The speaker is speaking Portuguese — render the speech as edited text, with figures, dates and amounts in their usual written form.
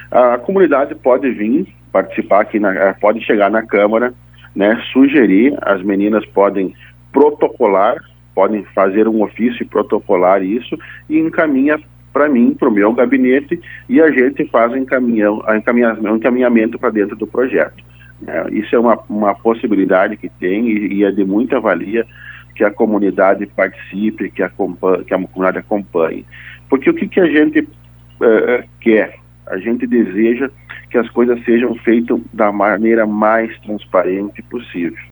A comunidade pode vir participar aqui, pode chegar na Câmara, né, sugerir, as meninas podem protocolar, podem fazer um ofício e protocolar isso e encaminha para mim, para o meu gabinete, e a gente faz o encaminhamento para dentro do projeto. Isso é uma possibilidade que tem e é de muita valia que a comunidade participe, que a comunidade acompanhe. Porque o que a gente quer? A gente deseja que as coisas sejam feitas da maneira mais transparente possível.